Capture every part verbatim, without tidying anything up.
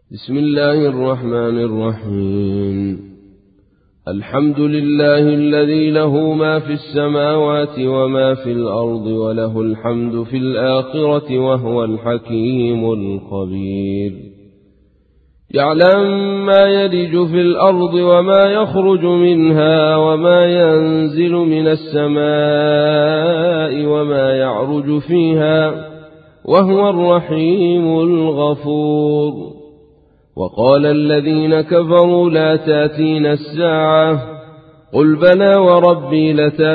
بسم الله الرحمن الرحيم. الحمد لله الذي له ما في السماوات وما في الأرض وله الحمد في الآخرة وهو الحكيم الخبير. يعلم ما يلج في الأرض وما يخرج منها وما ينزل من السماء وما يعرج فيها وهو الرحيم الغفور. وقال الذين كفروا لا تأتينا الساعة قل بلى وربي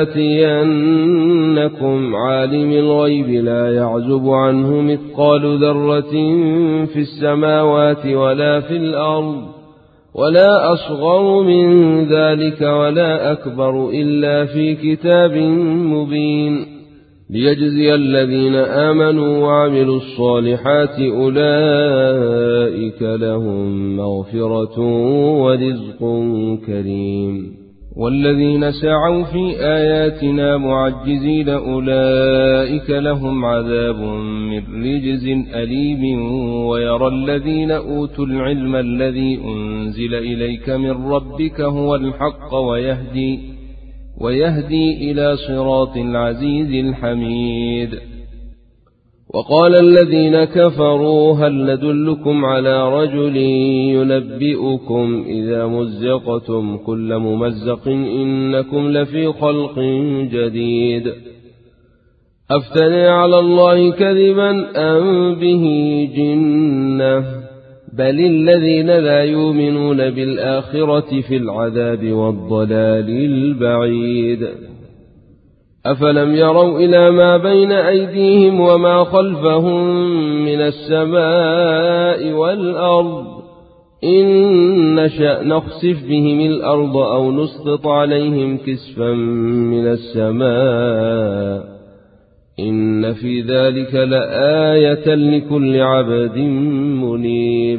لتأتينكم عالم الغيب لا يعزب عنه مثقال ذرة في السماوات ولا في الأرض ولا أصغر من ذلك ولا أكبر إلا في كتاب مبين ليجزي الذين آمنوا وعملوا الصالحات أولئك لهم مغفرة ورزق كريم. والذين سعوا في آياتنا معجزين أولئك لهم عذاب من رجز أليم. ويرى الذين أوتوا العلم الذي أنزل إليك من ربك هو الحق ويهدي ويهدي إلى صراط العزيز الحميد. وقال الذين كفروا هل ندلكم على رجل ينبئكم إذا مزقتم كل ممزق إنكم لفي خلق جديد أفترى على الله كذبا أم به جنة بل الذين لا يؤمنون بالآخرة في العذاب والضلال البعيد. أفلم يروا إلى ما بين أيديهم وما خلفهم من السماء والأرض إن نشأ نخسف بهم الأرض أو نسقط عليهم كسفا من السماء إن في ذلك لآية لكل عبد منيب.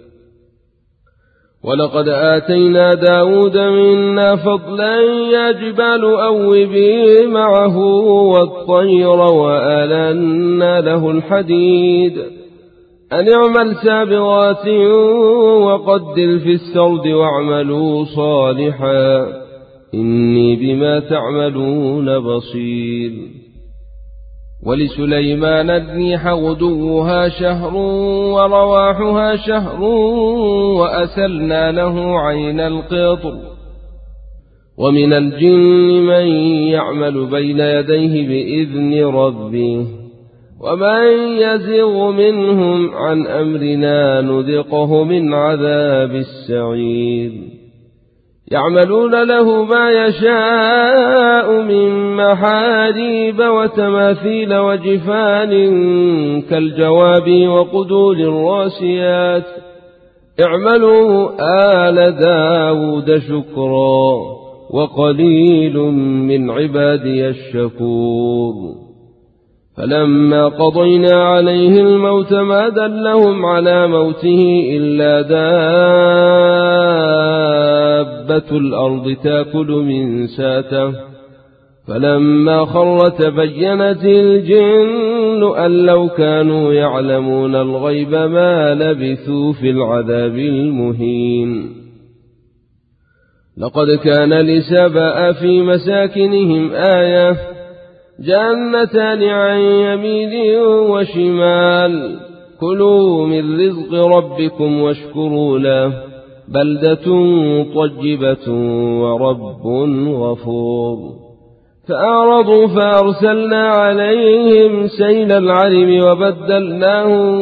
ولقد آتينا داود منا فضلا يا جبال أوبي معه والطير وآلنا له الحديد أن اعمل سابغات وقدر في السرد واعملوا صالحا إني بما تعملون بصير. ولسليمان الريح غدوها شهر ورواحها شهر وأسلنا له عين القطر. ومن الجن من يعمل بين يديه بإذن ربه ومن يزغ منهم عن أمرنا نذقه من عذاب السعير. يعملون له ما يشاء من محاريب وتماثيل وجفان كالجواب وقدور الراسيات اعملوا آل داود شكرا وقليل من عبادي الشكور. فلما قضينا عليه الموت ما دلهم على موته إلا دابة الأرض تأكل من ساته فلما خر تبينت الجن أن لو كانوا يعلمون الغيب ما لبثوا في العذاب المهين. لقد كان لسبأ في مساكنهم آية جنتان عن يمين وشمال كلوا من رزق ربكم واشكروا له بلدة طيبة ورب غفور. فأعرضوا فأرسلنا عليهم سيل العرم وبدلناهم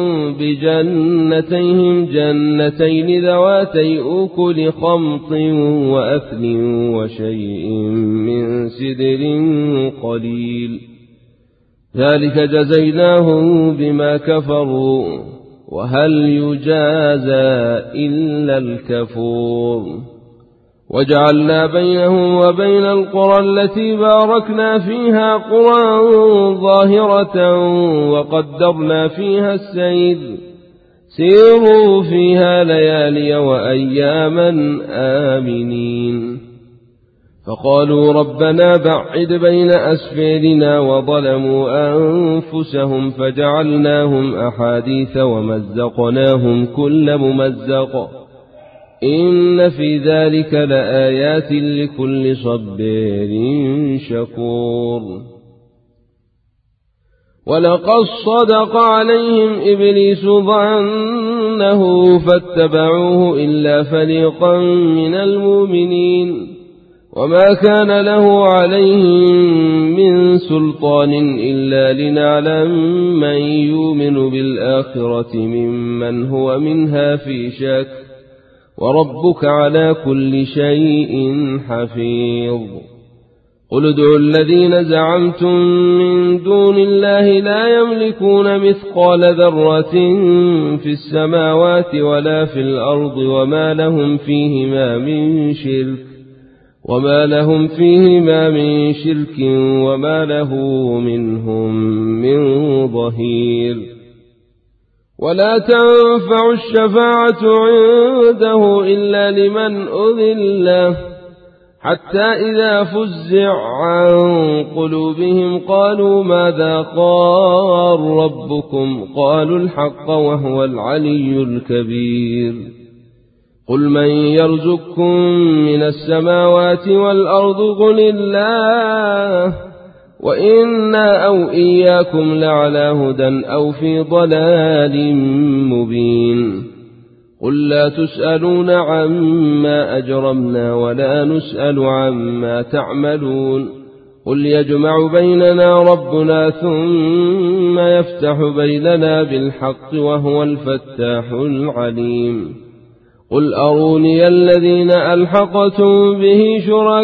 بجنتيهم جنتين ذواتي أكل خمط وأثل وشيء من سدر قليل ذلك جزيناهم بما كفروا وهل يجازى إلا الكفور. وجعلنا بينهم وبين القرى التي باركنا فيها قرى ظاهرة وقدرنا فيها السير سيروا فيها ليالي وأياما آمنين. فقالوا ربنا بعد بين أسفارنا وظلموا أنفسهم فجعلناهم أحاديث ومزقناهم كل ممزق إن في ذلك لآيات لكل صبار شكور. ولقد صدق عليهم إبليس ظنه فاتبعوه إلا فريقا من المؤمنين وما كان له عليهم من سلطان إلا لنعلم من يؤمن بالآخرة ممن هو منها في شك وربك على كل شيء حفيظ. قل ادعوا الذين زعمتم من دون الله لا يملكون مثقال ذرة في السماوات ولا في الأرض وما لهم فيهما من شرك وما لهم فيهما من شرك وما له منهم من ظهير. ولا تنفع الشفاعة عنده إلا لمن أذن له حتى إذا فزع عن قلوبهم قالوا ماذا قال ربكم قالوا الحق وهو العلي الكبير. قل من يرزقكم من السماوات والأرض قل الله وإنا أو إياكم لعلى هدى أو في ضلال مبين. قل لا تسألون عما أجرمنا ولا نسأل عما تعملون. قل يجمع بيننا ربنا ثم يفتح بيننا بالحق وهو الفتاح العليم. قل أروني الذين ألحقتم به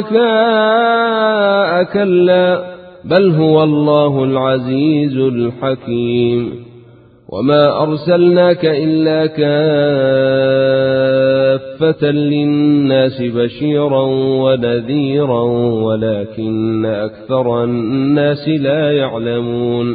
شركاء كلا بل هو الله العزيز الحكيم. وما أرسلناك إلا كافة للناس بشيرا ونذيرا ولكن أكثر الناس لا يعلمون.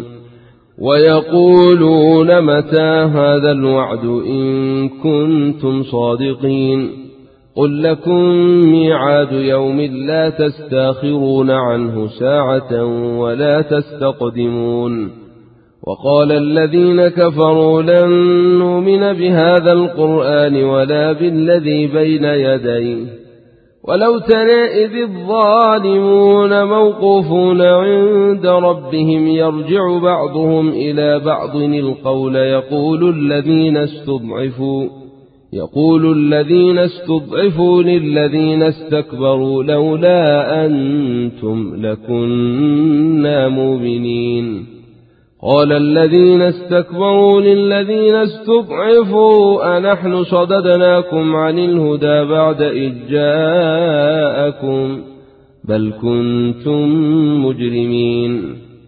ويقولون متى هذا الوعد إن كنتم صادقين. قل لكم ميعاد يوم لا تستاخرون عنه ساعة ولا تستقدمون. وقال الذين كفروا لن نؤمن بهذا القرآن ولا بالذي بين يديه ولو ترى إذ الظالمون موقوفون عند ربهم يرجع بعضهم إلى بعض القول يقول الذين استضعفوا يقول الذين استضعفوا للذين استكبروا لولا أنتم لكنا مؤمنين. قال الذين استكبروا للذين استضعفوا أنحن صددناكم عن الهدى بعد إذ جاءكم بل كنتم مجرمين.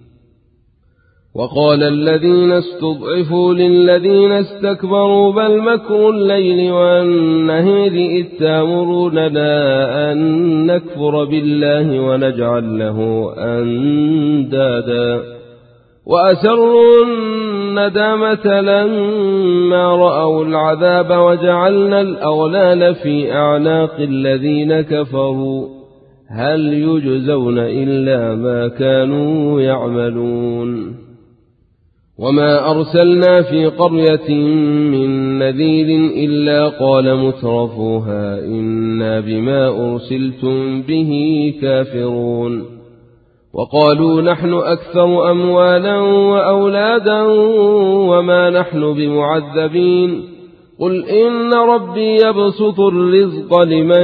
وقال الذين استضعفوا للذين استكبروا بل مكر الليل والنهار إذ تأمروننا أن نكفر بالله ونجعل له أندادا وأسروا الندامة لما رأوا العذاب وجعلنا الأغلال في أعناق الذين كفروا هل يجزون إلا ما كانوا يعملون. وما أرسلنا في قرية من نذير إلا قال مترفوها إنا بما أرسلتم به كافرون. وقالوا نحن أكثر أموالا وأولادا وما نحن بمعذبين. قل إن ربي يبسط الرزق لمن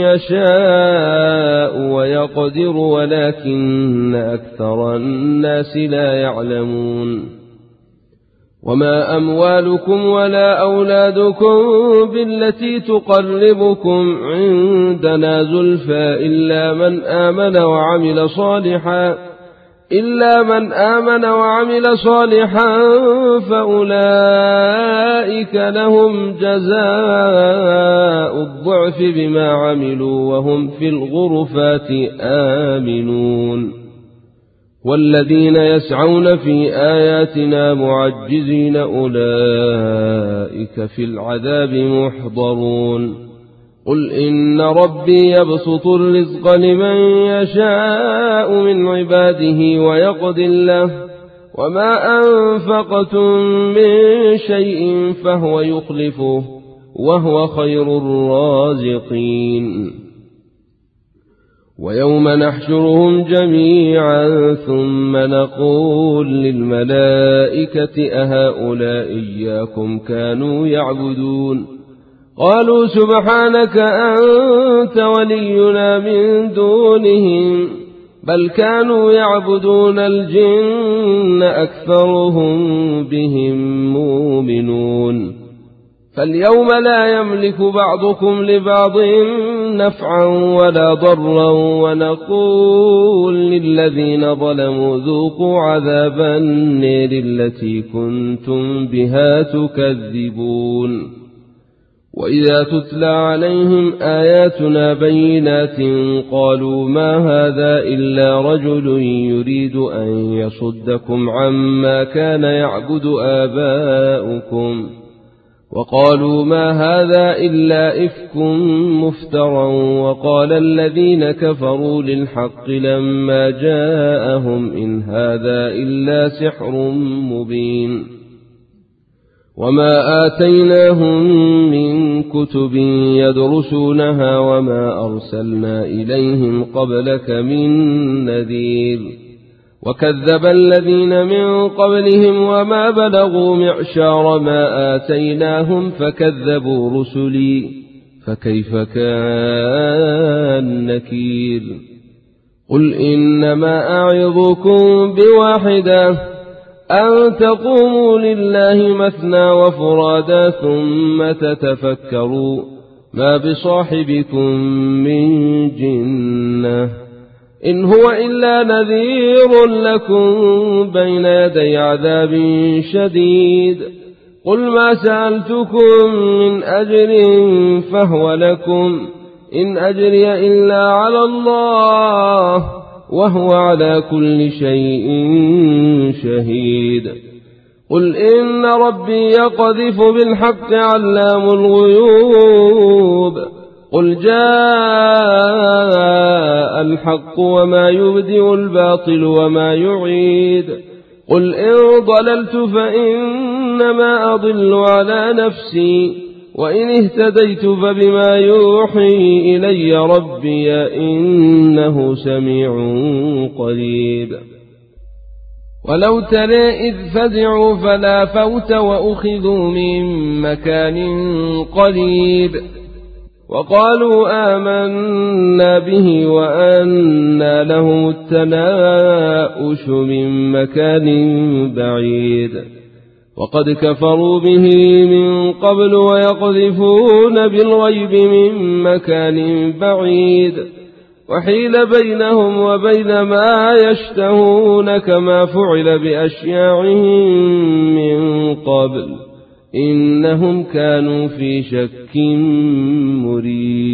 يشاء ويقدر ولكن أكثر الناس لا يعلمون. وما أموالكم ولا أولادكم بالتي تقربكم عندنا زلفى إلا من آمن وعمل صالحا إلا من آمن وعمل صالحا فأولئك لهم جزاء الضعف بما عملوا وهم في الغرفات آمنون. والذين يسعون في آياتنا معجزين أولئك في العذاب محضرون. قل إن ربي يبسط الرزق لمن يشاء من عباده ويقدر له وما أنفقتم من شيء فهو يخلفه وهو خير الرازقين ويوم نحشرهم جميعا ثم نقول للملائكة أهؤلاء إياكم كانوا يعبدون قالوا سبحانك أنت ولينا من دونهم بل كانوا يعبدون الجن أكثرهم بهم مؤمنون فاليوم لا يملك بعضكم لبعض نفعا ولا ضرا ونقول للذين ظلموا ذوقوا عذاب النار التي كنتم بها تكذبون وإذا تتلى عليهم آياتنا بينات قالوا ما هذا إلا رجل يريد أن يصدكم عما كان يعبد آباؤكم وقالوا ما هذا إلا إفك مفترى وقال الذين كفروا للحق لما جاءهم إن هذا إلا سحر مبين وما آتيناهم من كتب يدرسونها وما أرسلنا إليهم قبلك من نذير وكذب الذين من قبلهم وما بلغوا معشار ما آتيناهم فكذبوا رسلي فكيف كان نكير قل إنما أعظكم بواحدة أن تقوموا لله مثنى وفرادا ثم تتفكروا ما بصاحبكم من جنة إن هو إلا نذير لكم بين يدي عذاب شديد قل ما سألتكم من أجر فهو لكم إن أجري إلا على الله وهو على كل شيء شهيد قل إن ربي يقذف بالحق علام الغيوب قل جاء الحق وما يبدئ الباطل وما يعيد قل إن ضللت فإنما أضل على نفسي وإن اهتديت فبما يوحي إلي ربي إنه سميع قريب ولو ترى إذ فزعوا فلا فوت وأخذوا من مكان قريب وقالوا آمنا به وأنى لهم التناؤش من مكان بعيد وقد كفروا به من قبل ويقذفون بالغيب من مكان بعيد وحيل بينهم وبين ما يشتهون كما فعل بأشياعهم من قبل إنهم كانوا في شك مريب